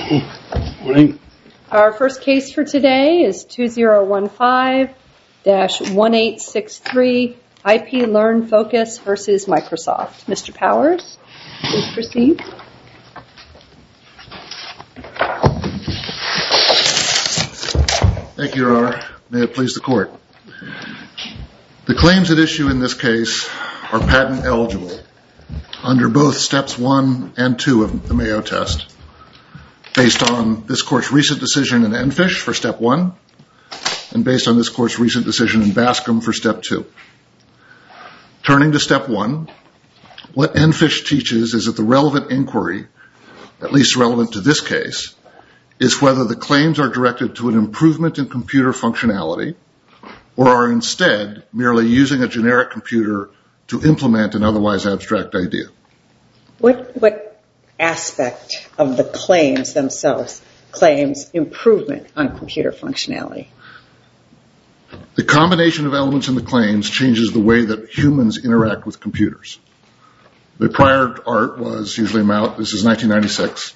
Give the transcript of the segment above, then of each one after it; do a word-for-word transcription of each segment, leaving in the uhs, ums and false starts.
Morning. Our first case for today is two zero one five dash one eight six three I P Learn Focus versus Microsoft. Mister Powers, please proceed. Thank you, Your Honor. May it please the Court. The claims at issue in this case are patent eligible under both steps one and two of the Mayo test, based on this Court's recent decision in EnFish for step one, and based on this Court's recent decision in Bascom for step two. Turning to step one, what EnFish teaches is that the relevant inquiry, at least relevant to this case, is whether the claims are directed to an improvement in computer functionality or are instead merely using a generic computer to implement an otherwise abstract idea. What, what aspect of the claims themselves claims improvement on computer functionality? The combination of elements in the claims changes the way that humans interact with computers. The prior art was usually a mouse. This is nineteen ninety-six.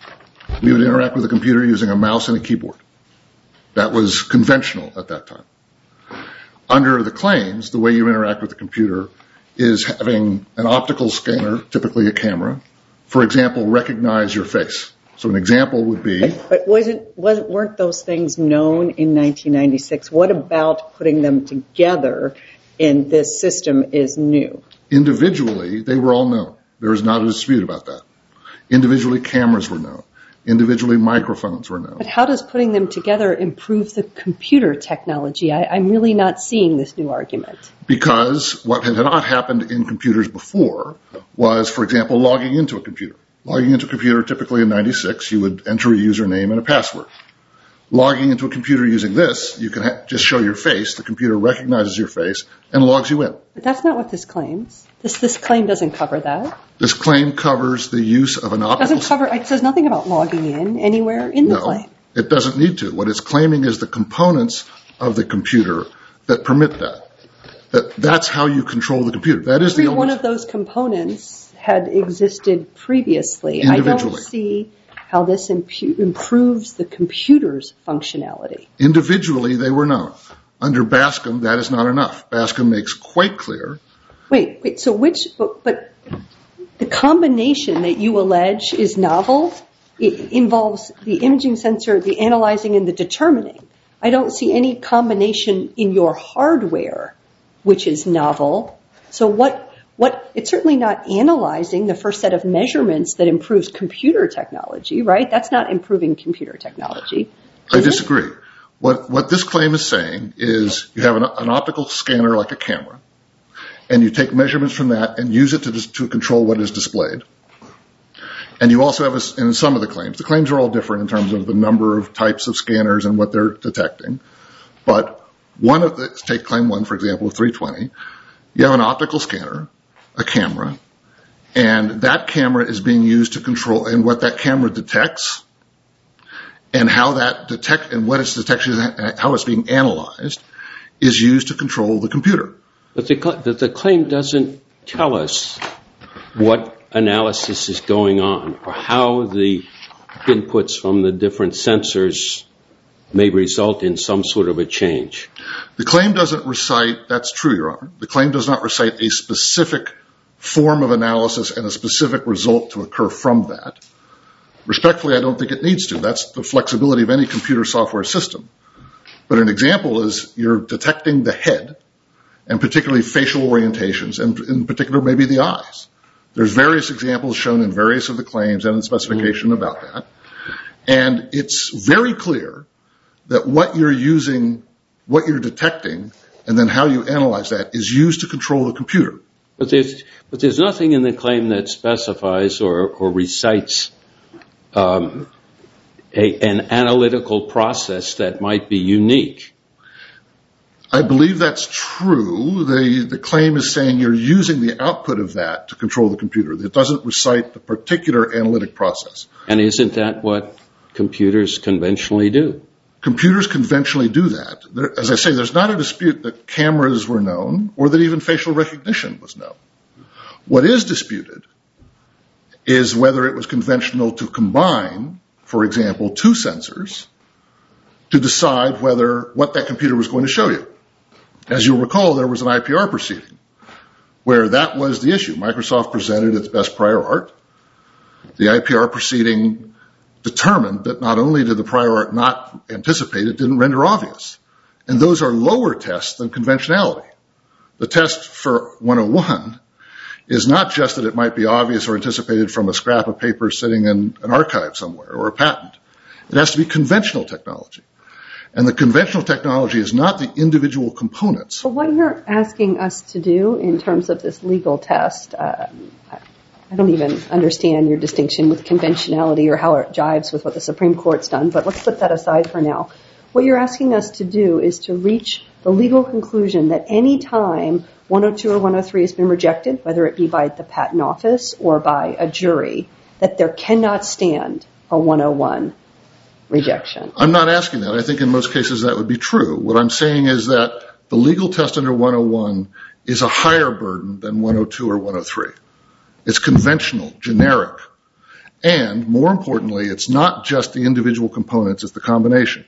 We would interact with a computer using a mouse and a keyboard. That was conventional at that time. Under the claims, the way you interact with the computer is having an optical scanner, typically a camera, for example, recognize your face. So an example would be... But, but wasn't, wasn't, weren't those things known in nineteen ninety-six? What about putting them together in this system is new? Individually, they were all known. There is not a dispute about that. Individually, cameras were known. Individually, microphones were known. But how does putting them together improve the computer technology? I, I'm really not seeing this new argument. Because what had not happened in computers before was, for example, logging into a computer. Logging into a computer, typically in ninety-six, you would enter a username and a password. Logging into a computer using this, you can ha- just show your face, the computer recognizes your face, and logs you in. But that's not what this claims. This this claim doesn't cover that. This claim covers the use of an optical... It doesn't cover, it says nothing about logging in anywhere in the no, claim. It doesn't need to. What it's claiming is the components of the computer that permit that. that that's how you control the computer. That is Every the only... one of those components had existed previously. Individually. I don't see how this impu- improves the computer's functionality. Individually, they were known. Under Bascom, that is not enough. Bascom makes quite clear... Wait, wait, so which... But, but the combination that you allege is novel, it involves the imaging sensor, the analyzing, and the determining. I don't see any combination in your hardware which is novel. So what... What, it's certainly not analyzing the first set of measurements that improves computer technology, right? That's not improving computer technology. I disagree. What, what this claim is saying is you have an, an optical scanner like a camera, and you take measurements from that and use it to, to control what is displayed. And you also have, a, in some of the claims, the claims are all different in terms of the number of types of scanners and what they're detecting. But one of the, take claim one, for example, of three twenty, you have an optical scanner, a camera, and that camera is being used to control, and what that camera detects, and how that detect, and what its detection, how it's being analyzed, is used to control the computer. But the, but the claim doesn't tell us what analysis is going on, or how the inputs from the different sensors may result in some sort of a change. The claim doesn't recite, that's true, Your Honor. The claim does not recite a specific form of analysis and a specific result to occur from that. Respectfully, I don't think it needs to. That's the flexibility of any computer software system. But an example is you're detecting the head, and particularly facial orientations, and in particular maybe the eyes. There's various examples shown in various of the claims and the specification mm. about that. And it's very clear that what you're using, what you're detecting, and then how you analyze that is used to control the computer. But there's, but there's nothing in the claim that specifies or, or recites um, a, an analytical process that might be unique. I believe that's true. The, the claim is saying you're using the output of that to control the computer. It doesn't recite the particular analytic process. And isn't that what computers conventionally do? Computers conventionally do that. There, as I say, there's not a dispute that cameras were known or that even facial recognition was known. What is disputed is whether it was conventional to combine for example, two sensors to decide whether what that computer was going to show you. As you'll recall, there was an I P R proceeding where that was the issue. Microsoft presented its best prior art. The I P R proceeding determined that not only did the prior art not anticipate, it didn't render obvious. And those are lower tests than conventionality. The test for one oh one is not just that it might be obvious or anticipated from a scrap of paper sitting in an archive somewhere or a patent. It has to be conventional technology. And the conventional technology is not the individual components. But what you're asking us to do in terms of this legal test, uh, I don't even understand your distinction with conventionality or how it jives with what the Supreme Court's done, but let's put that aside for now. What you're asking us to do is to reach the legal conclusion that any time one oh two or one oh three has been rejected, whether it be by the patent office or by a jury, that there cannot stand a one oh one rejection. I'm not asking that. I think in most cases that would be true. What I'm saying is that the legal test under one oh one is a higher burden than one oh two or one oh three. It's conventional, generic. And more importantly, it's not just the individual components, it's the combination.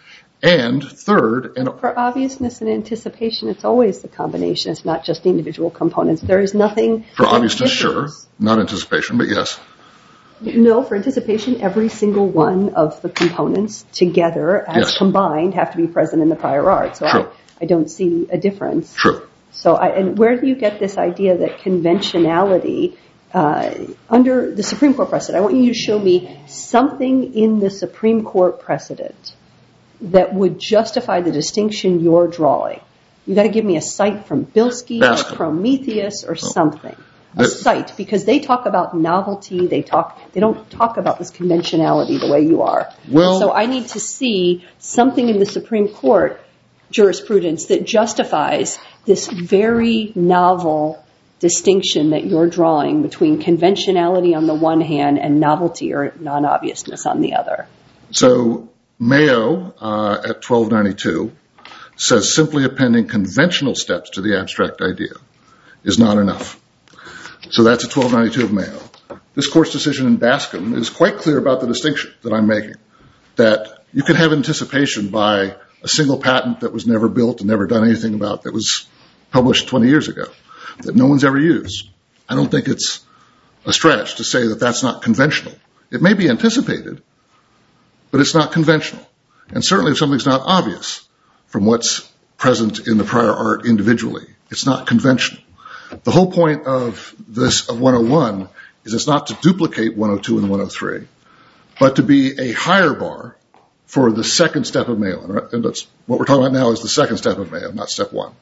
And third, and for obviousness and anticipation, it's always the combination. It's not just the individual components. There is nothing. For obviousness, sure. Not anticipation, but yes. No, for anticipation, every single one of the components together as yes. combined have to be present in the prior art. So I, I don't see a difference. True. So I, and where do you get this idea that conventionality, uh, under the Supreme Court precedent, I want you to show me something in the Supreme Court precedent that would justify the distinction you're drawing. You got to give me a cite from Bilski Bascom. or Prometheus or oh. something. A that, cite, because they talk about novelty. They talk. They don't talk about this conventionality the way you are. Well, so I need to see something in the Supreme Court jurisprudence that justifies this very novel distinction that you're drawing between conventionality on the one hand and novelty or non-obviousness on the other. So Mayo uh, at twelve ninety-two says simply appending conventional steps to the abstract idea is not enough. So that's at twelve ninety-two of Mayo. This court's decision in Bascom is quite clear about the distinction that I'm making, that you can have anticipation by a single patent that was never built and never done anything about, that was published twenty years ago, that no one's ever used. I don't think it's a stretch to say that that's not conventional. It may be anticipated, but it's not conventional. And certainly if something's not obvious from what's present in the prior art individually, it's not conventional. The whole point of this, of one oh one, is it's not to duplicate one oh two and one oh three, but to be a higher bar for the second step of Mayo. And that's what we're talking about now is the second step of Mayo, not step one.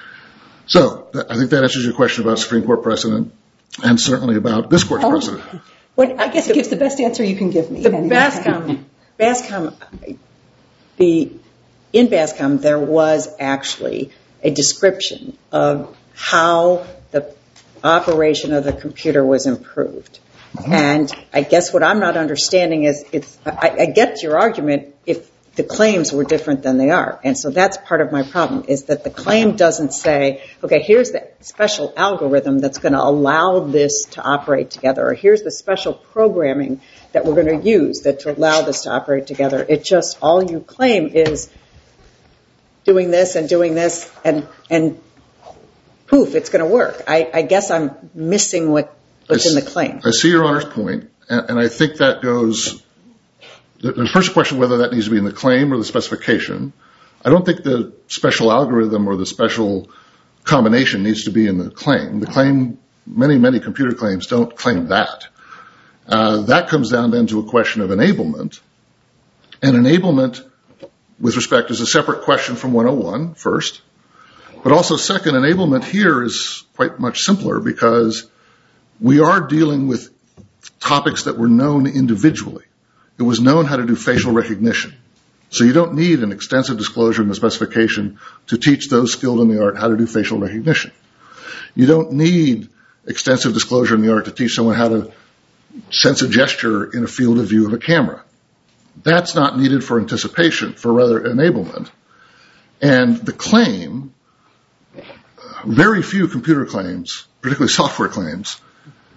So I think that answers your question about Supreme Court precedent and certainly about this court's oh. precedent. What, I guess it gives the best answer you can give me. The anyway. Bascom, Bascom, the, in Bascom, there was actually a description of how the operation of the computer was improved. Mm-hmm. And I guess what I'm not understanding is, it's, I, I get your argument if the claims were different than they are. And so that's part of my problem, is that the claim doesn't say, okay, here's the special algorithm that's going to allow this to operate together, or here's the special programming that we're going to use that to allow this to operate together. It just, all you claim is doing this and doing this and, and poof, it's going to work. I, I guess I'm missing what, what's in the claim. I see your Honor's point, and, and I think that goes... The first question, whether that needs to be in the claim or the specification, I don't think the special algorithm or the special combination needs to be in the claim. The claim, many, many computer claims don't claim that. Uh, that comes down then to a question of enablement. And enablement, with respect, is a separate question from one oh one, first. But also, second, enablement here is quite much simpler because we are dealing with topics that were known individually. It was known how to do facial recognition. So you don't need an extensive disclosure in the specification to teach those skilled in the art how to do facial recognition. You don't need extensive disclosure in the art to teach someone how to sense a gesture in a field of view of a camera. That's not needed for anticipation, for rather enablement. And the claim, very few computer claims, particularly software claims,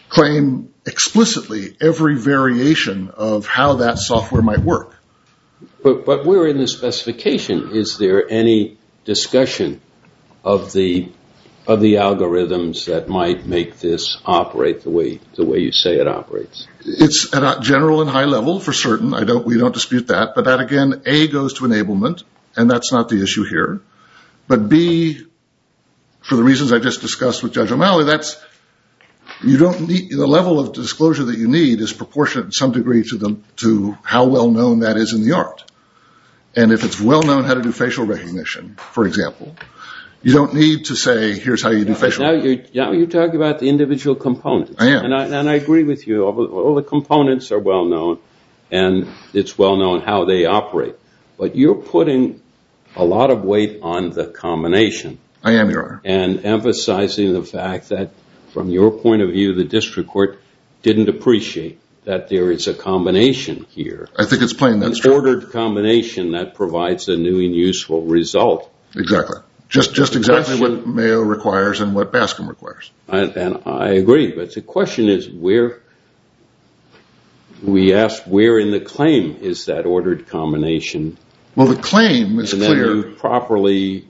claim explicitly every variation of how that software might work. But, but where in the specification is there any discussion of the of the algorithms that might make this operate the way the way you say it operates? It's at a general and high level for certain. I don't we don't dispute that. But that again, A goes to enablement, and that's not the issue here. But B, for the reasons I just discussed with Judge O'Malley, that's you don't need the level of disclosure that you need is proportionate to some degree to the to how well known that is in the art. And if it's well known how to do facial recognition, for example, you don't need to say, here's how you do facial now recognition. You're, now you're talking about the individual components. I am. And I, and I agree with you. All the, all the components are well known, and it's well known how they operate. But you're putting a lot of weight on the combination. I am, Your Honor. And emphasizing the fact that, from your point of view, the district court didn't appreciate that there is a combination here. I think it's plain that's An true. ordered combination that provides a new and useful result. Exactly. Just just exactly what Mayo requires and what Bascom requires. I, and I agree, but the question is where, we asked where in the claim is that ordered combination. Well, the claim is and clear. And then you properly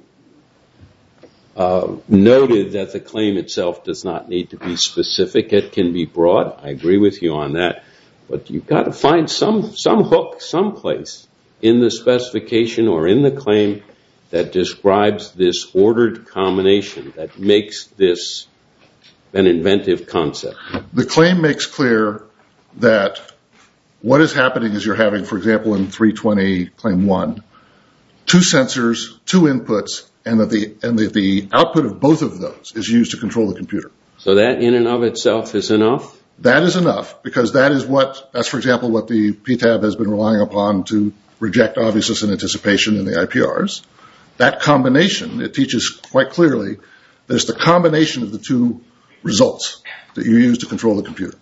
uh, noted that the claim itself does not need to be specific. It can be broad. I agree with you on that. But you've got to find some, some hook someplace in the specification or in the claim that describes this ordered combination that makes this an inventive concept. The claim makes clear that what is happening is you're having, for example, in three twenty claim one, two sensors, two inputs, and that the and that the output of both of those is used to control the computer. So that in and of itself is enough? That is enough, because that is what, that's for example what the P T A B has been relying upon to reject obviousness and anticipation in the I P Rs. That combination, it teaches quite clearly that it's the combination of the two results that you use to control the computer.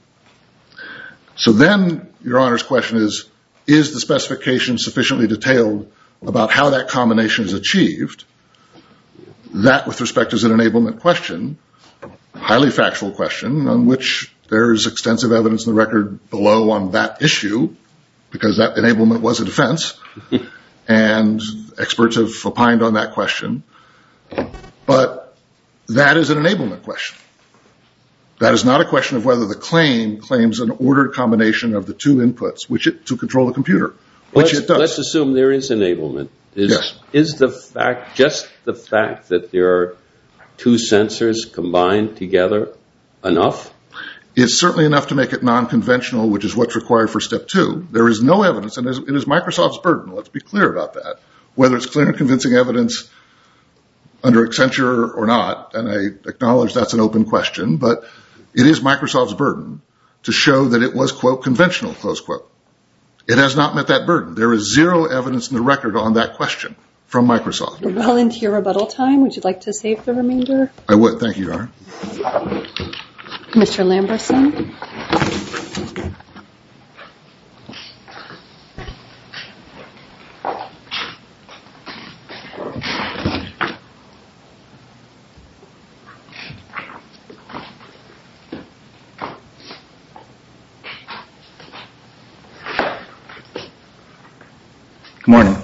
So then, Your Honor's question is, is the specification sufficiently detailed about how that combination is achieved? That, with respect, is an enablement question, highly factual question, on which there is extensive evidence in the record below on that issue, because that enablement was a defense, and experts have opined on that question. But that is an enablement question. That is not a question of whether the claim claims an ordered combination of the two inputs which it, to control the computer, which let's, it does. Let's assume there is enablement. Is, yes. Is the fact, just the fact that there are two sensors combined together enough? It's certainly enough to make it non-conventional, which is what's required for step two. There is no evidence, and it is Microsoft's burden, let's be clear about that, whether it's clear and convincing evidence under Accenture or not, and I acknowledge that's an open question, but it is Microsoft's burden to show that it was, quote, conventional, close quote. It has not met that burden. There is zero evidence in the record on that question from Microsoft. We're well into your rebuttal time. Would you like to save the remainder? I would. Thank you, Your Honor. Mister Lamberson. Good morning.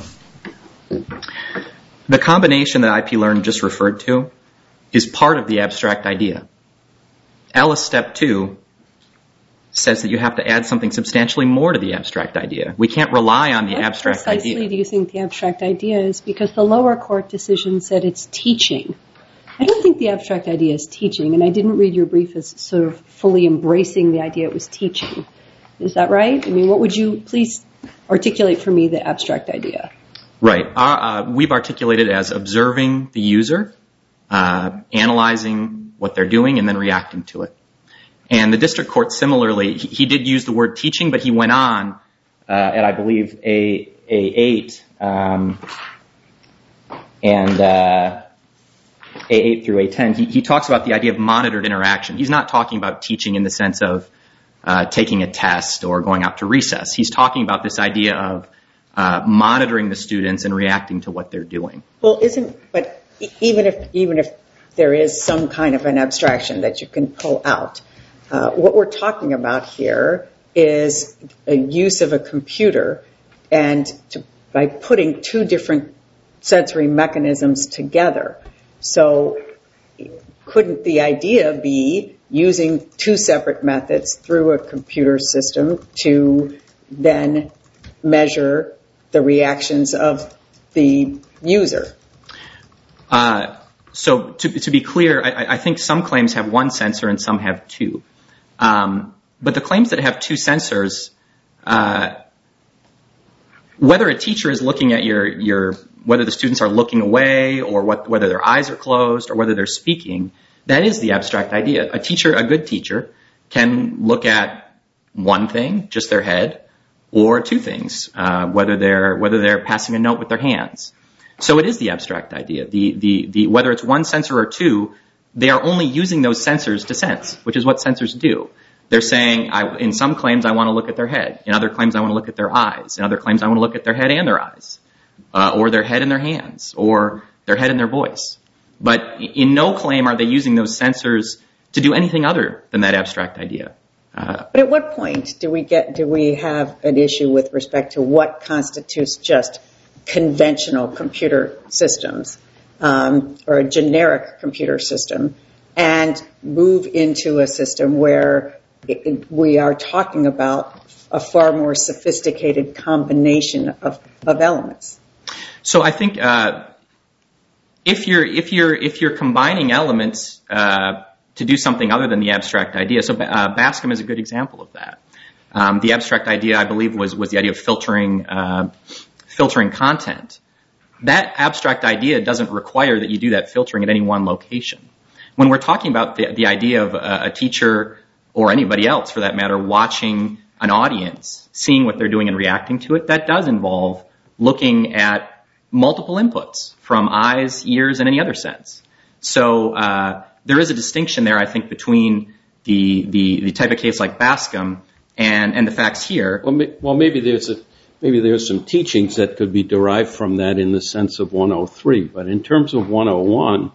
The combination that I P Learn just referred to is part of the abstract idea. Alice Step two says that you have to add something substantially more to the abstract idea. We can't rely on the what abstract idea. What precisely do you think the abstract idea is? Because the lower court decision said it's teaching. I don't think the abstract idea is teaching, and I didn't read your brief as sort of fully embracing the idea it was teaching. Is that right? I mean, what would you please articulate for me the abstract idea? Right. Our, uh, we've articulated it as observing the user, uh, analyzing what they're doing, and then reacting to it. And the district court similarly, he, he did use the word teaching, but he went on uh, at, I believe, A, A8, um, and uh, A eight through A ten. He, he talks about the idea of monitored interaction. He's not talking about teaching in the sense of uh, taking a test or going out to recess. He's talking about this idea of uh, monitoring the students and reacting to what they're doing. Well, isn't, but even if, even if there is some kind of an abstraction that you can pull out, uh, what we're talking about here is a use of a computer, and to, by putting two different sensory mechanisms together. So couldn't the idea be using two separate methods through a computer system to then measure the reactions of the user? Uh, so to, to be clear, I, I think some claims have one sensor and some have two. Um, but the claims that have two sensors, uh, whether a teacher is looking at your, your, whether the students are looking away or what, whether their eyes are closed or whether they're speaking, that is the abstract idea. A teacher, a good teacher, can look at one thing, just their head, or two things, uh, whether they're whether they're passing a note with their hands. So it is the abstract idea. The the the whether it's one sensor or two, they are only using those sensors to sense, which is what sensors do. They're saying, I, in some claims, I want to look at their head. In other claims, I want to look at their eyes. In other claims, I want to look at their head and their eyes, uh, or their head and their hands, or their head and their voice. But in no claim are they using those sensors to do anything other than that abstract idea. Uh, but at what point do we get do we have an issue with respect to what constitutes just conventional computer systems, um, or a generic computer system, and move into a system where it, it, we are talking about a far more sophisticated combination of, of elements? So I think uh, if you're if you're if you're combining elements uh, to do something other than the abstract idea, so uh, Bascom is a good example of that. Um, the abstract idea, I believe, was was the idea of filtering uh, filtering content. That abstract idea doesn't require that you do that filtering at any one location. When we're talking about the, the idea of a, a teacher or anybody else, for that matter, watching an audience, seeing what they're doing and reacting to it, that does involve looking at multiple inputs from eyes, ears, and any other sense. So uh, there is a distinction there, I think, between the the, the type of case like Bascom and, and the facts here. Well, well, maybe there's a maybe there's some teachings that could be derived from that in the sense of one oh three. But in terms of one oh one,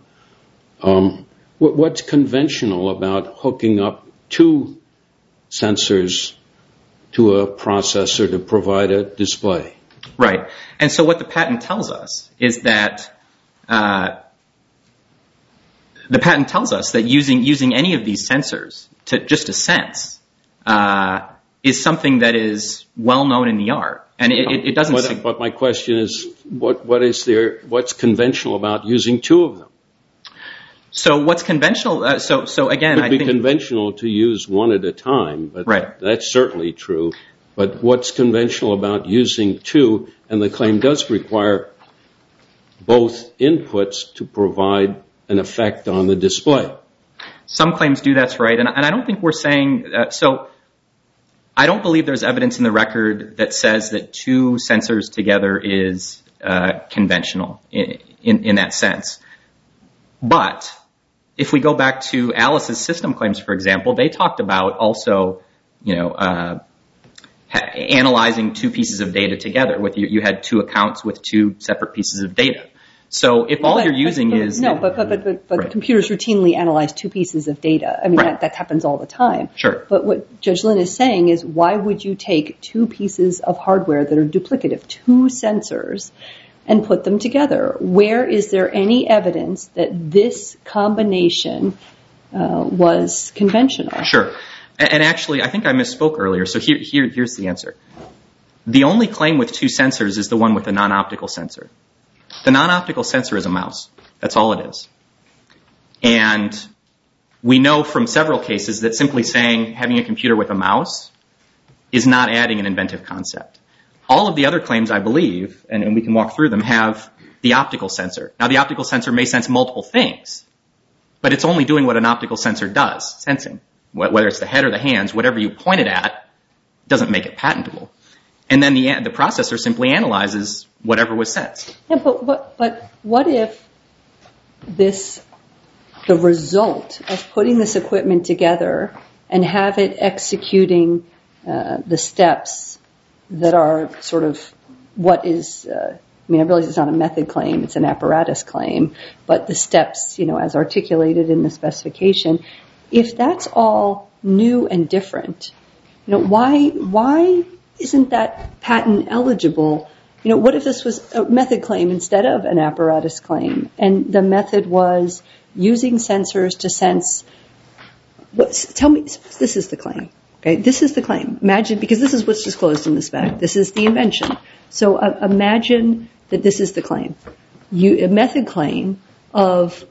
um, what, what's conventional about hooking up two sensors to a processor to provide a display? Right. And so what the patent tells us is that uh, the patent tells us that using using any of these sensors to just to sense uh, is something that is well known in the art, and it, it, it doesn't. But, sig- but my question is, what what is there? What's conventional about using two of them? So what's conventional? Uh, so so again, it would I be think conventional to use one at a time, but right. That's certainly true. But what's conventional about using two? And the claim does require both inputs to provide an effect on the display. Some claims do, that's right. And, and I don't think we're saying, uh, so I don't believe there's evidence in the record that says that two sensors together is uh, conventional in, in, in that sense. But if we go back to Alice's system claims, for example, they talked about also, you know, uh, analyzing two pieces of data together. With you, you had two accounts with two separate pieces of data. So if all but, you're using but, is... No, but, but, but, but, but right. computers routinely analyze two pieces of data. I mean, right. that, that happens all the time. Sure. But what Judge Lynn is saying is, why would you take two pieces of hardware that are duplicative, two sensors, and put them together? Where is there any evidence that this combination uh, was conventional? Sure. And actually, I think I misspoke earlier, so here, here, here's the answer. The only claim with two sensors is the one with the non-optical sensor. The non-optical sensor is a mouse. That's all it is. And we know from several cases that simply saying having a computer with a mouse is not adding an inventive concept. All of the other claims, I believe, and, and we can walk through them, have the optical sensor. Now, the optical sensor may sense multiple things, but it's only doing what an optical sensor does, sensing. Whether it's the head or the hands, whatever you point it at doesn't make it patentable. And then the the processor simply analyzes whatever was sensed. Yeah, but what, but what if this, the result of putting this equipment together and have it executing uh, the steps that are sort of what is, uh, I mean, I realize it's not a method claim, it's an apparatus claim, but the steps, you know, as articulated in the specification, if that's all new and different, you know, why why isn't that patent eligible? You know, what if this was a method claim instead of an apparatus claim, and the method was using sensors to sense? What, tell me, this is the claim. Okay, this is the claim. Imagine, because this is what's disclosed in the spec. This is the invention. So uh, imagine that this is the claim. You, a method claim of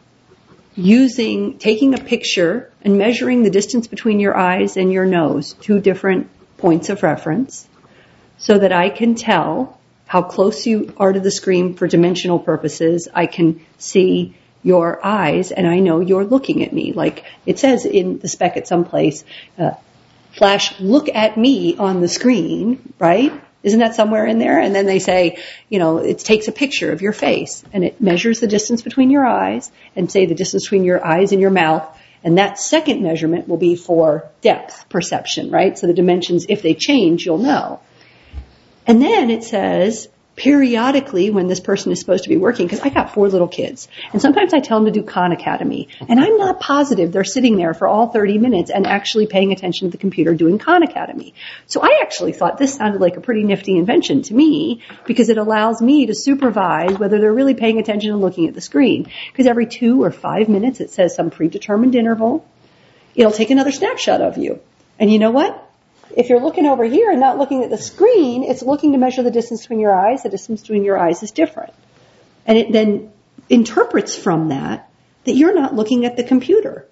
using, taking a picture and measuring the distance between your eyes and your nose, two different points of reference, so that I can tell how close you are to the screen for dimensional purposes. I can see your eyes, and I know you're looking at me. Like it says in the spec at some place, uh, flash, look at me on the screen, right? Isn't that somewhere in there? And then they say, you know, it takes a picture of your face, and it measures the distance between your eyes, and say the distance between your eyes and your mouth, and that second measurement will be for depth perception, right? So the dimensions, if they change, you'll know. And then it says, periodically when this person is supposed to be working, because I got four little kids, and sometimes I tell them to do Khan Academy, and I'm not positive they're sitting there for all thirty minutes and actually paying attention to the computer doing Khan Academy. So I actually thought this sounded like a pretty nifty invention to me, because it allows me to supervise whether they're really paying attention and looking at the screen. Because every two or five minutes it says some predetermined interval, it'll take another snapshot of you. And you know what? If you're looking over here and not looking at the screen, it's looking to measure the distance between your eyes. The distance between your eyes is different. And it then interprets from that that you're not looking at the computer.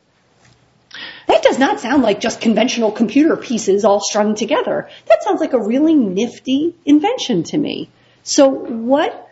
That does not sound like just conventional computer pieces all strung together. That sounds like a really nifty invention to me. So what,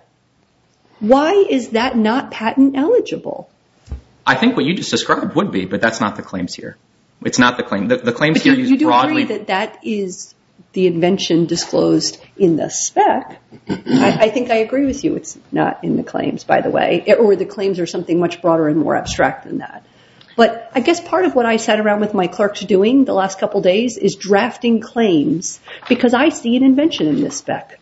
why is that not patent eligible? I think what you just described would be, but that's not the claims here. It's not the claim. The, the claims but here you, use you do broadly. agree that that is the invention disclosed in the spec. I, I think I agree with you. It's not in the claims, by the way, or the claims are something much broader and more abstract than that. But I guess part of what I sat around with my clerks doing the last couple days is drafting claims, because I see an invention in this spec.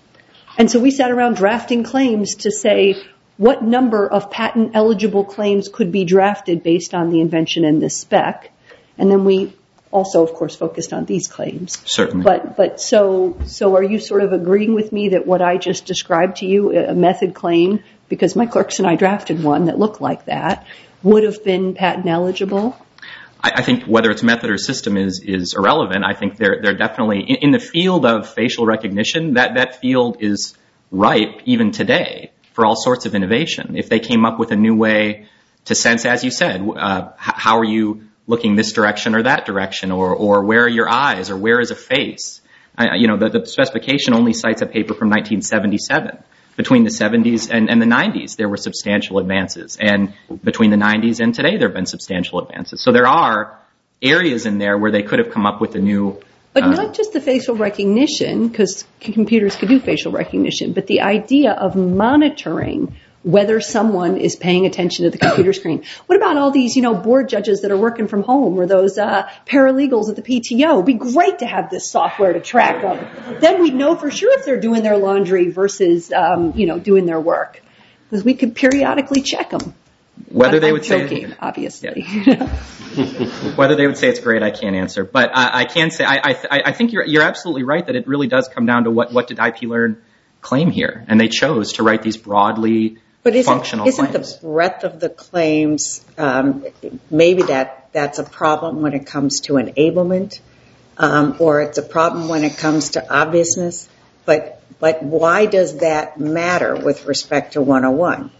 And so we sat around drafting claims to say what number of patent eligible claims could be drafted based on the invention in this spec. And then we also, of course, focused on these claims. Certainly. But but so so are you sort of agreeing with me that what I just described to you, a method claim, because my clerks and I drafted one that looked like that, would have been patent eligible? I, I think whether it's method or system is is irrelevant. I think they're they're definitely in, in the field of facial recognition. That that field is ripe even today for all sorts of innovation. If they came up with a new way to sense, as you said, uh, how are you looking this direction or that direction, or or where are your eyes, or where is a face? Uh, you know, the, the specification only cites a paper from nineteen seventy-seven. Between the seventies and, and the nineties, there were substantial advances, and between the nineties and today, there have been substantial advances. So there are areas in there where they could have come up with a new. But uh, not just the facial recognition, because computers could do facial recognition, but the idea of monitoring whether someone is paying attention to the computer screen. What about all these, you know, board judges that are working from home, or those uh, paralegals at the P T O? It'd be great to have this software to track them. Then we'd know for sure if they're doing their laundry versus, um, you know, doing their work, because we could periodically check them. Whether I'm, they I'm would joking, say, obviously. Yeah. Whether they would say it's great, I can't answer. But I, I can say I, I, I think you're you're absolutely right that it really does come down to what what did I P Learn claim here, and they chose to write these broadly. But isn't, functional isn't claims. the breadth of the claims, um, maybe that that's a problem when it comes to enablement, um, or it's a problem when it comes to obviousness. But but why does that matter with respect to one oh one?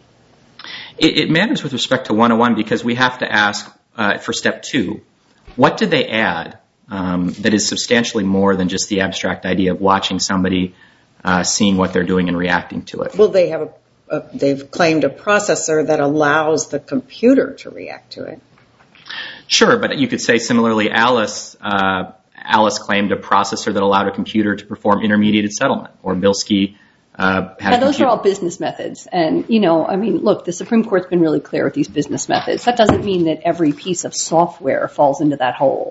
It, it matters with respect to one oh one because we have to ask uh, for step two, what did they add um, that is substantially more than just the abstract idea of watching somebody, uh, seeing what they're doing and reacting to it? Well, they have a Uh, they've claimed a processor that allows the computer to react to it. Sure, but you could say similarly, Alice uh, Alice claimed a processor that allowed a computer to perform intermediated settlement, or Bilski uh, had. Yeah, those are all business methods, and you know, I mean, look, the Supreme Court's been really clear with these business methods. That doesn't mean that every piece of software falls into that hole.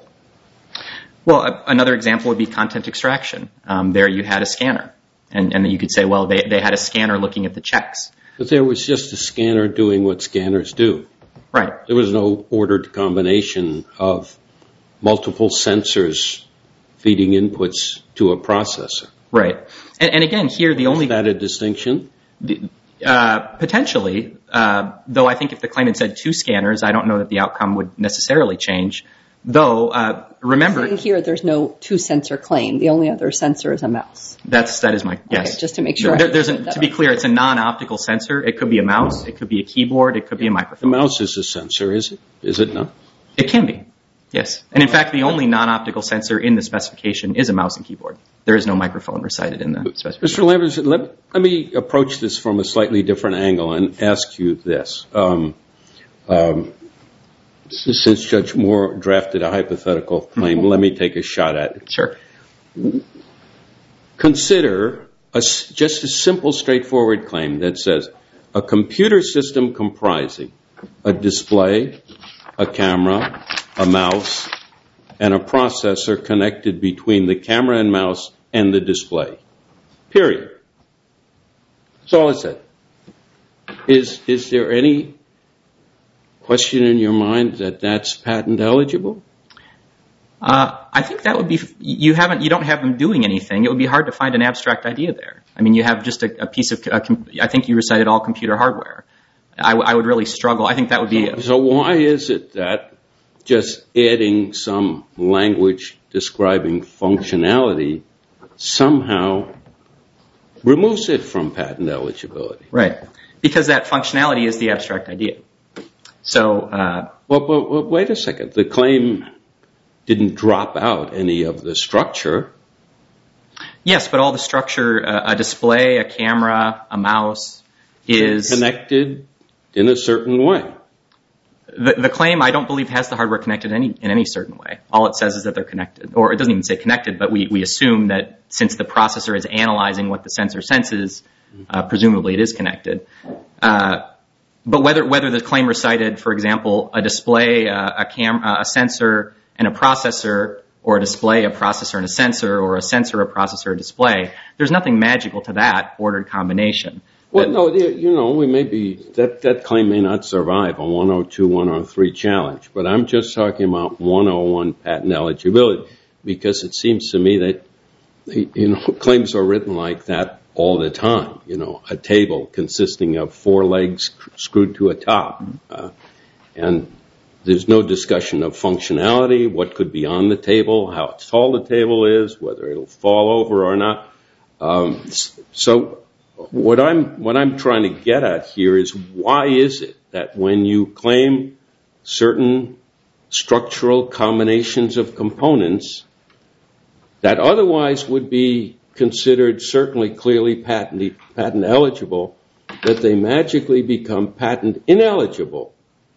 Well, a, another example would be content extraction. Um, there, you had a scanner. And, and you could say, well, they, they had a scanner looking at the checks. But there was just a scanner doing what scanners do. Right. There was no ordered combination of multiple sensors feeding inputs to a processor. Right. And, and again, here the only... Is that a distinction? Uh, potentially, uh, though I think if the claim had said two scanners, I don't know that the outcome would necessarily change. Though, uh, remember... Saying here there's no two-sensor claim. The only other sensor is a mouse. That's, that is my... Yes. Okay, just to make sure. There, there's a, to be clear, it's a non-optical sensor. It could be a mouse. It could be a keyboard. It could be a microphone. The mouse is a sensor, is it? Is it not? It can be. Yes. And in fact, the only non-optical sensor in the specification is a mouse and keyboard. There is no microphone recited in the specification. Mister Lambert, let, let me approach this from a slightly different angle and ask you this. Um, um, since Judge Moore drafted a hypothetical claim, let me take a shot at it. Sure. Consider a, just a simple, straightforward claim that says a computer system comprising a display, a camera, a mouse, and a processor connected between the camera and mouse and the display. Period. That's all it said. Is, is there any question in your mind that that's patent eligible? Uh, I think that would be, you haven't, you don't have them doing anything. It would be hard to find an abstract idea there. I mean, you have just a, a piece of, a, I think you recited all computer hardware. I, I would really struggle. I think that would be... So, so why is it that just adding some language describing functionality somehow removes it from patent eligibility? Right. Because that functionality is the abstract idea. So... Uh, well, but, but wait a second. The claim didn't drop out any of the structure. Yes, but all the structure, uh, a display, a camera, a mouse is... connected in a certain way. The, the claim, I don't believe, has the hardware connected any, in any certain way. All it says is that they're connected. Or it doesn't even say connected, but we, we assume that since the processor is analyzing what the sensor senses, uh, presumably it is connected. Uh, but whether whether the claim recited, for example, a display, uh, a cam, uh, a sensor, and a processor, or a display, a processor, and a sensor, or a sensor, a processor, a display, there's nothing magical to that ordered combination. Well, no, you know, we may be, that, that claim may not survive a one oh two, one oh three challenge, but I'm just talking about one oh one patent eligibility, because it seems to me that, you know, claims are written like that all the time. You know, a table consisting of four legs screwed to a top. Uh, and there's no discussion of functionality, what could be on the table, how tall the table is, whether it'll fall over or not. Um, so... What I'm what I'm trying to get at here is, why is it that when you claim certain structural combinations of components that otherwise would be considered certainly clearly patent patent eligible, that they magically become patent ineligible?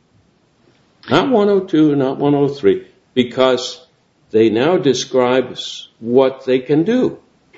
Not one oh two, not one oh three, because they now describe what they can do.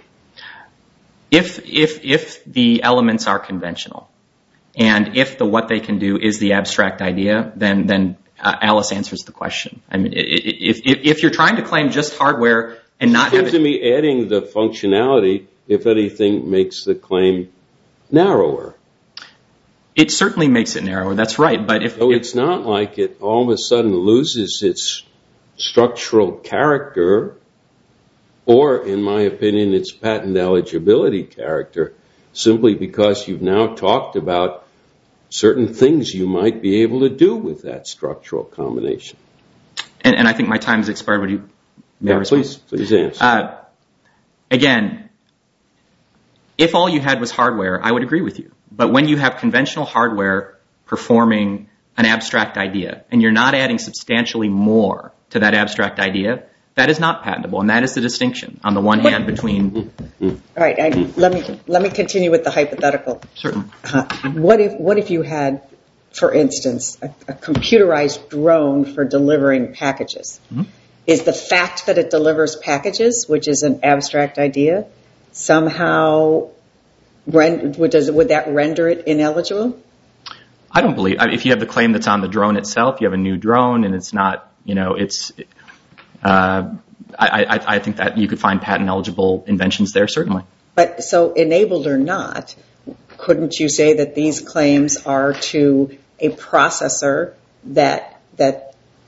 If if if the elements are conventional, and if the what they can do is the abstract idea, then then uh, Alice answers the question. I mean, if, if if you're trying to claim just hardware and not it have seems it, to me adding the functionality, if anything, makes the claim narrower. It certainly makes it narrower. That's right. But if, so if it's not like it all of a sudden loses its structural character, or, in my opinion, its patent eligibility character, simply because you've now talked about certain things you might be able to do with that structural combination. And, and I think my time has expired. Would you? Yeah, please, please answer. Uh, again, if all you had was hardware, I would agree with you. But when you have conventional hardware performing an abstract idea, and you're not adding substantially more to that abstract idea, that is not patentable, and that is the distinction on the one hand between. All right, I, let me let me continue with the hypothetical. Certainly. Uh, what if what if you had, for instance, a, a computerized drone for delivering packages? Mm-hmm. Is the fact that it delivers packages, which is an abstract idea, somehow rend, would, does, would that render it ineligible? I don't believe. If you have the claim that's on the drone itself, you have a new drone, and it's not, you know, it's. Uh, I, I, I think that you could find patent-eligible inventions there, certainly. But so enabled or not, couldn't you say that these claims are to a processor that that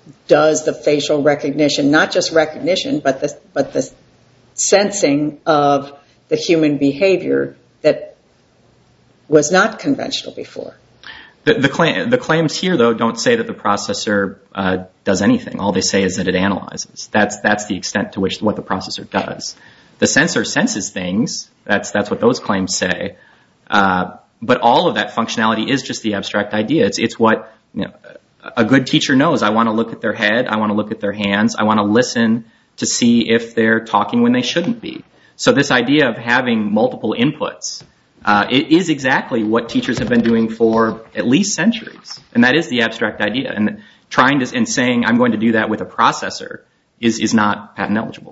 does the facial recognition, not just recognition, but the, but the sensing of the human behavior that was not conventional before. The, the, claim, the claims here, though, don't say that the processor uh, does anything. All they say is that it analyzes. That's that's the extent to which what the processor does. The sensor senses things. That's that's what those claims say. Uh, but all of that functionality is just the abstract idea. It's it's what, you know, a good teacher knows. I want to look at their head. I want to look at their hands. I want to listen to see if they're talking when they shouldn't be. So this idea of having multiple inputs, uh, it is exactly what teachers have been doing for at least centuries. And that is the abstract idea. And trying to, and saying I'm going to do that with a processor is, is not patent eligible.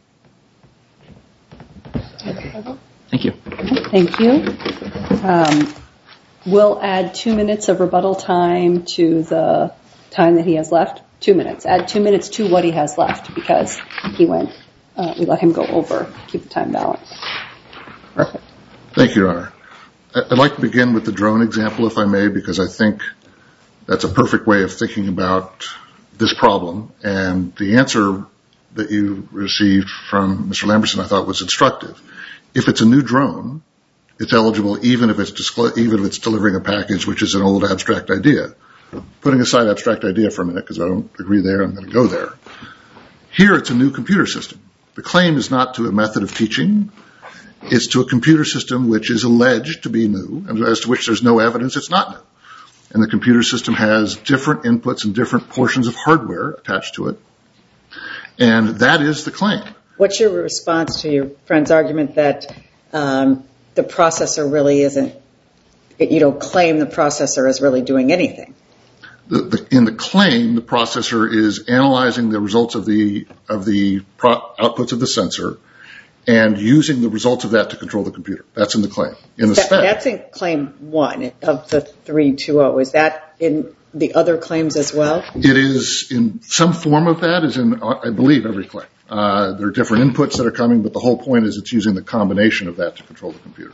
Thank you. Thank you. Um, we'll add two minutes of rebuttal time to the time that he has left. Two minutes. Add two minutes to what he has left because he went, uh, we let him go over. Keep the time balanced. Perfect. Thank you, Your Honor. I'd like to begin with the drone example, if I may, because I think that's a perfect way of thinking about this problem. And the answer that you received from Mister Lamberson I thought was instructive. If it's a new drone, it's eligible even if it's disclo- even if it's delivering a package, which is an old abstract idea. Putting aside abstract idea for a minute, because I don't agree there, I'm going to go there. Here, it's a new computer system. The claim is not to a method of teaching. It's to a computer system which is alleged to be new, and as to which there's no evidence it's not new. And the computer system has different inputs and different portions of hardware attached to it. And that is the claim. What's your response to your friend's argument that um, the processor really isn't, you don't claim the processor is really doing anything? The, the, in the claim, the processor is analyzing the results of the of the pro, outputs of the sensor and using the results of that to control the computer. That's in the claim. In the that, spec, that's in claim one of the three two zero. Is that in the other claims as well? It is in some form of that. Is in I believe every claim. Uh, there are different inputs that are coming, but the whole point is it's using the combination of that to control the computer.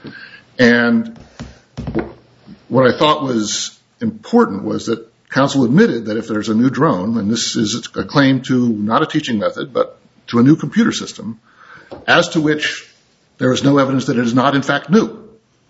And what I thought was important was that counsel admitted that if there's a new drone, and this is a claim to not a teaching method, but to a new computer system, as to which there is no evidence that it is not in fact new.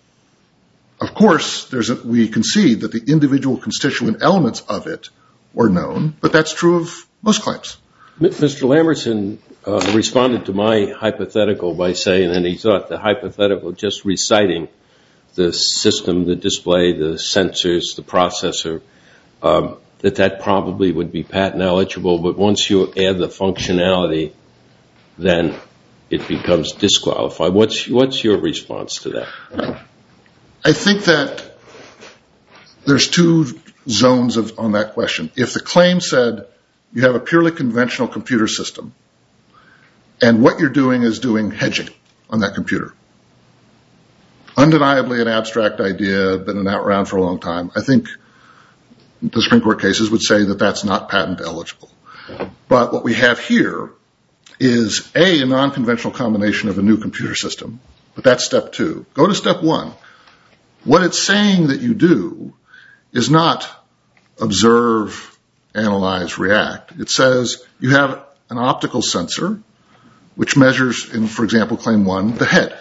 Of course, there's a, we concede that the individual constituent elements of it were known, but that's true of most claims. Mister Lamberson uh, responded to my hypothetical by saying that he thought the hypothetical just reciting the system, the display, the sensors, the processor, um, that that probably would be patent eligible, but once you add the functionality, then it becomes disqualified. What's, what's your response to that? I think that there's two zones of, on that question. If the claim said you have a purely conventional computer system, and what you're doing is doing hedging on that computer, undeniably an abstract idea, been around for a long time, I think the Supreme Court cases would say that that's not patent eligible. But what we have here is, A, a non-conventional combination of a new computer system, but that's step two. Go to step one. What it's saying that you do is not observe, analyze, react. It says you have an optical sensor which measures, in, for example, claim one, the head.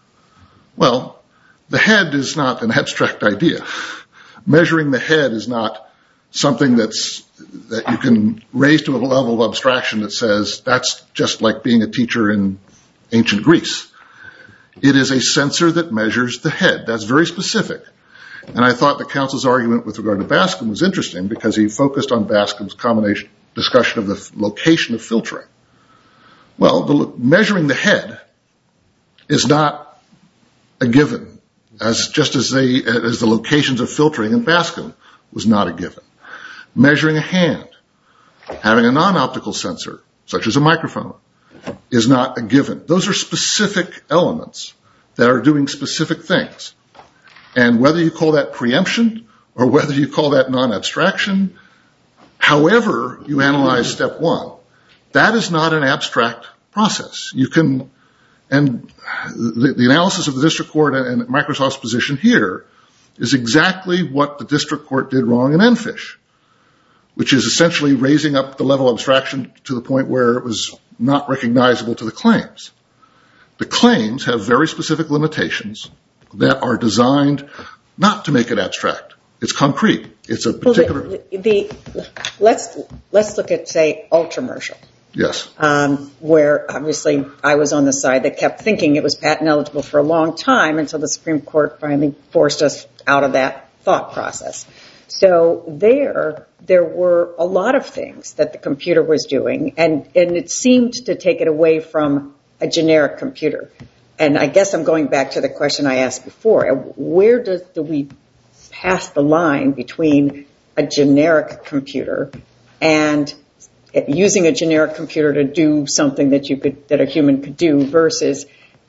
Well, the head is not an abstract idea. Measuring the head is not something that's that you can raise to a level of abstraction that says that's just like being a teacher in ancient Greece. It is a sensor that measures the head. That's very specific. And I thought the counsel's argument with regard to Bascom was interesting because he focused on Bascom's combination discussion of the location of filtering. Well, the, measuring the head is not a given, as just as they as the locations of filtering in Bascom was not a given. Measuring a hand, having a non-optical sensor, such as a microphone, is not a given. Those are specific elements that are doing specific things. And whether you call that preemption or whether you call that non-abstraction, however you analyze step one, that is not an abstract process. You can, and the, the analysis of the district court and Microsoft's position here is exactly what the district court did wrong in EnFish, which is essentially raising up the level of abstraction to the point where it was not recognizable to the claims. The claims have very specific limitations that are designed not to make it abstract. It's concrete. It's a particular... Well, the, the, let's, let's look at, say, Ultramershal. Yes. Um, where obviously I was on the side that kept thinking it was patent eligible for a long time until the Supreme Court finally forced us out of that thought process. So there, there were a lot of things that the computer was doing, and, and it seemed to take it away from a generic computer. And I guess I'm going back to the question I asked before. Where does, do we pass the line between a generic computer and using a generic computer to do something that you could, that a human could do, versus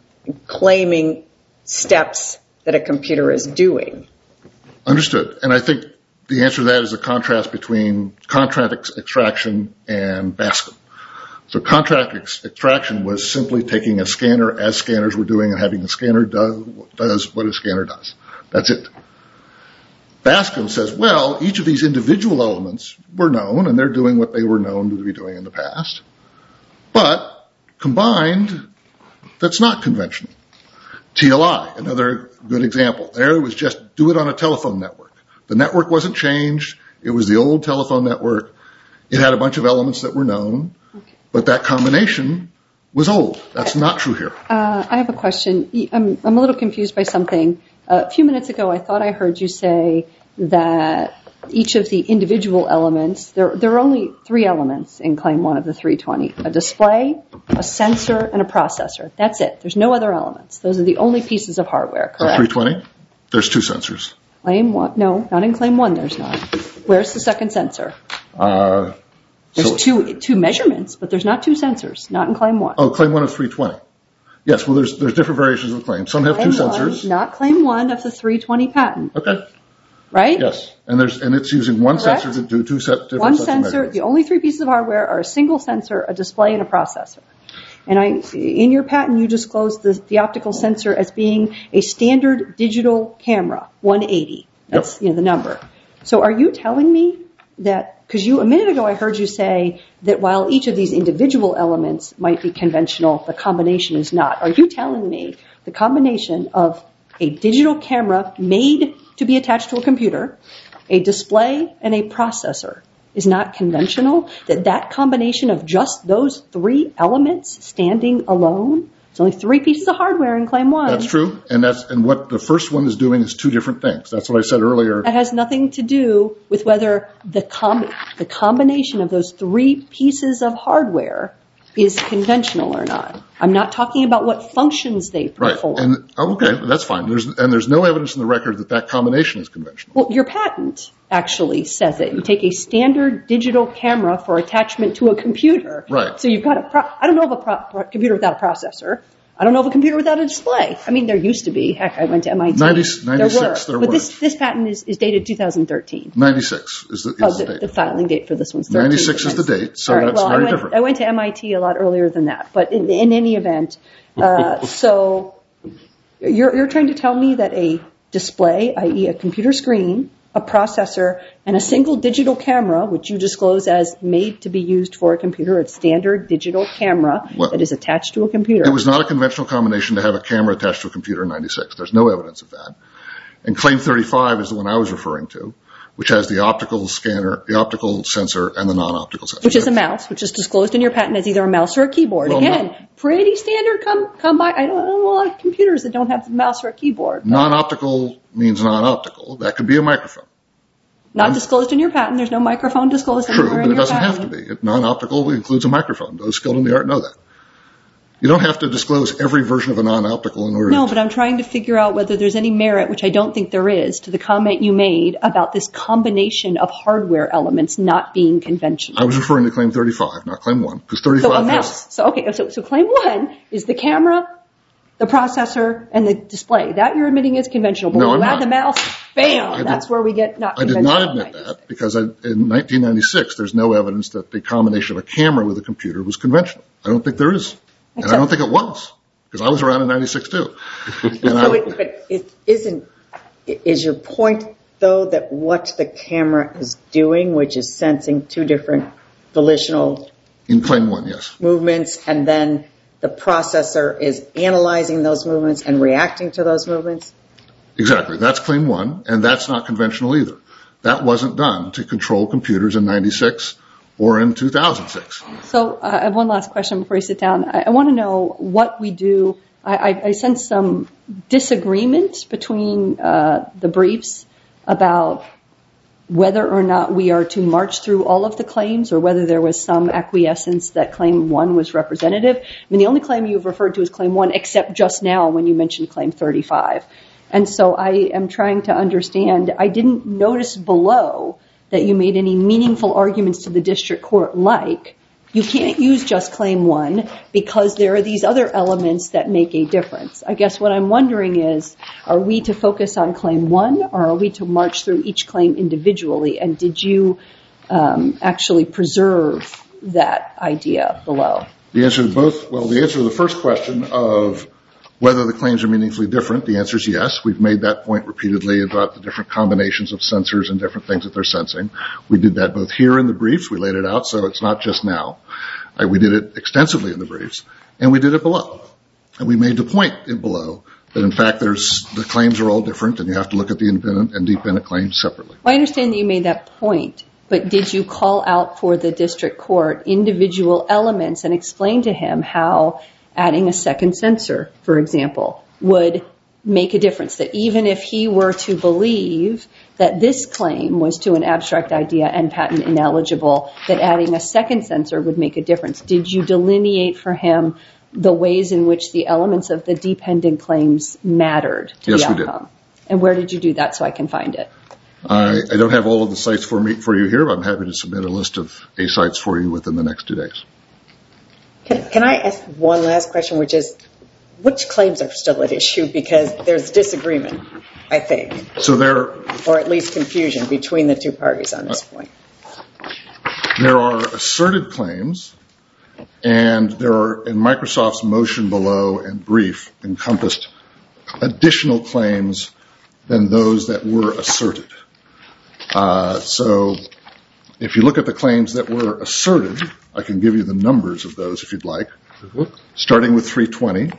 claiming steps that a computer is doing? Understood. And I think the answer to that is a contrast between contract ex- extraction and Bascom. So contract ex- extraction was simply taking a scanner as scanners were doing and having the scanner do, does what a scanner does. That's it. Bascom says, well, each of these individual elements were known, and they're doing what they were known to be doing in the past. But combined, that's not conventional. T L I, another good example. There it was just do it on a telephone network. The network wasn't changed. It was the old telephone network. It had a bunch of elements that were known, but that combination was old. That's not true here. Uh, I have a question. I'm, I'm a little confused by something. Uh, a few minutes ago, I thought I heard you say that each of the individual elements, there, there are only three elements in Claim one of the three twenty. A display, a sensor, and a processor. That's it. There's no other elements. Those are the only pieces of hardware, correct? three twenty? There's two sensors. Claim one? No, not in Claim one there's not. Where's the second sensor? Uh, there's so, two two measurements, but there's not two sensors, not in Claim one. Oh, Claim one of three twenty. Yes, well, there's there's different variations of the claim. Some have Claim two one, sensors. Not Claim one of the three twenty patent. Okay. Right? Yes, and there's and it's using one Correct? sensor to do two set different One sets of sensor. measurements. The only three pieces of hardware are a single sensor, a display, and a processor. And I, in your patent, you disclosed the, the optical sensor as being a standard digital camera, one eighty. That's Yep. you know the number. So are you telling me that, because you a minute ago I heard you say that while each of these individual elements might be conventional, the combination is not. Are you telling me the combination of a digital camera made to be attached to a computer, a display, and a processor is not conventional? That that combination of just those three elements standing alone, it's only three pieces of hardware in Claim one. That's true, and that's and what the first one is doing is two different things. That's what I said earlier. That has nothing to do with whether the com- the combination of those three pieces of hardware is conventional or not. I'm not talking about what functions they perform. Right, and okay, that's fine. There's and there's no evidence in the record that that combination is conventional. Well, your patent actually says it. You take a standard digital camera for attachment to a computer. Right. So you've got a pro- I don't know of a pro- pro- computer without a processor. I don't know of a computer without a display. I mean, there used to be. Heck, I went to M I T. ninety, there ninety-six, were. there but were. this this patent is, is dated two thousand thirteen. ninety-six is the, is Oh, the the, date. the filing date for this one's thirteen. ninety-six is the date, so All right, that's well, very I went, different. I went to M I T a lot earlier than that. But in, in any event, uh, so you're, you're trying to tell me that a display, that is a computer screen, a processor, and a single digital camera, which you disclose as made to be used for a computer, a standard digital camera Well, that is attached to a computer. It was not a conventional combination to have a camera attached to a computer in ninety-six. There's no evidence of that. And Claim thirty-five is the one I was referring to, which has the optical scanner, the optical sensor, and the non-optical sensor. Which is a mouse, which is disclosed in your patent as either a mouse or a keyboard. Well, Again, no. pretty standard come, come by. I don't know a lot of computers that don't have a mouse or a keyboard. Non-optical means non-optical. That could be a microphone. Not disclosed in your patent. There's no microphone disclosed True, anywhere but in it your doesn't have to patent. be. It- Non-optical includes a microphone. Those skilled in the art know that. You don't have to disclose every version of a non-optical in order No, to... but I'm trying to figure out whether there's any merit, which I don't think there is, to the comment you made about this combination of hardware elements not being conventional. I was referring to Claim thirty-five, not Claim one, because thirty-five So a has... mouse. So okay, so, so claim one is the camera, the processor, and the display. That you're admitting is conventional. But No, when you I'm add not. the mouse, bam, did- that's where we get not I did conventional. not admit that, because I, in nineteen ninety-six, there's no evidence that the combination of a camera with a computer was conventional. I don't think there is. And I don't think it was, because I was around in ninety-six too. And So I, it, but it isn't, is your point though, that what the camera is doing, which is sensing two different volitional In Claim one, yes. movements, and then the processor is analyzing those movements and reacting to those movements? Exactly. That's Claim one, and that's not conventional either. That wasn't done to control computers in ninety-six or in two thousand six. So uh, I have one last question before you sit down. I, I want to know what we do. I, I, I sense some disagreement between uh, the briefs about whether or not we are to march through all of the claims or whether there was some acquiescence that Claim one was representative. I mean, the only claim you've referred to is Claim one, except just now when you mentioned Claim thirty-five. And so I am trying to understand. I didn't notice below that you made any meaningful arguments to the district court like, you can't use just Claim one because there are these other elements that make a difference. I guess what I'm wondering is, are we to focus on Claim one or are we to march through each claim individually? And did you um, actually preserve that idea below? The answer to both, well, the answer to the first question of whether the claims are meaningfully different, the answer is yes. We've made that point repeatedly about the different combinations of sensors and different things that they're sensing. We did that both here in the briefs. We laid it out, so it's not just now. Uh, we did it extensively in the briefs, and we did it below. And we made the point in below that, in fact, there's the claims are all different, and you have to look at the independent and dependent claims separately. Well, I understand that you made that point, but did you call out for the district court individual elements and explain to him how adding a second sensor, for example, would make a difference? That even if he were to believe that this claim was to an abstract idea and patent ineligible, that adding a second sensor would make a difference. Did you delineate for him the ways in which the elements of the dependent claims mattered to yes, the outcome? We did. And where did you do that so I can find it? I, I don't have all of the sites for me for you here, but I'm happy to submit a list of A sites for you within the next two days. Can, can I ask one last question, which is, which claims are still at issue? Because there's disagreement, I think. So there, or at least confusion between the two parties on this point. There are asserted claims, and there are, in Microsoft's motion below and brief, encompassed additional claims than those that were asserted. Uh, so if you look at the claims that were asserted, I can give you the numbers of those if you'd like. Mm-hmm. Starting with three twenty.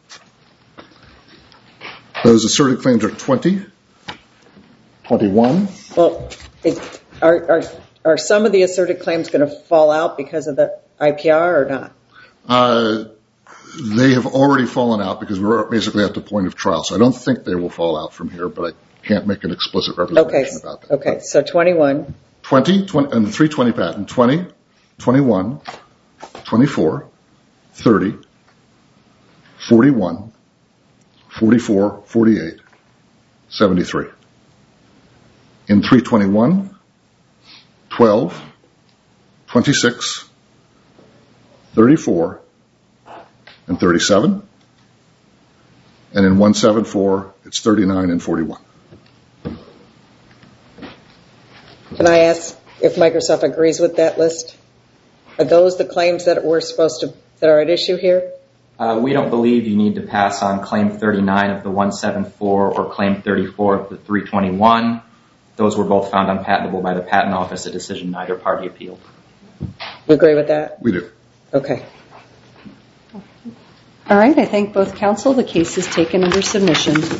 Those asserted claims are twenty, twenty-one. Well, it, are, are, are some of the asserted claims going to fall out because of the I P R or not? Uh, they have already fallen out because we're basically at the point of trial. So I don't think they will fall out from here, but I can't make an explicit representation okay. about that. Okay, so twenty-one. twenty, twenty, and the three twenty patent, twenty, twenty-one, twenty-four, thirty, forty-one, forty-four, forty-eight, seventy-three. In three twenty-one, twelve, twenty-six, thirty-four, and thirty-seven. And in one seventy-four, it's thirty-nine and forty-one. Can I ask if Microsoft agrees with that list? Are those the claims that we're supposed to, that are at issue here? Uh, we don't believe you need to pass on Claim thirty-nine of the one seventy-four or Claim thirty-four of the three twenty-one. Those were both found unpatentable by the Patent Office, a decision neither party appealed. You agree with that? We do. Okay. All right. I thank both counsel. The case is taken under submission.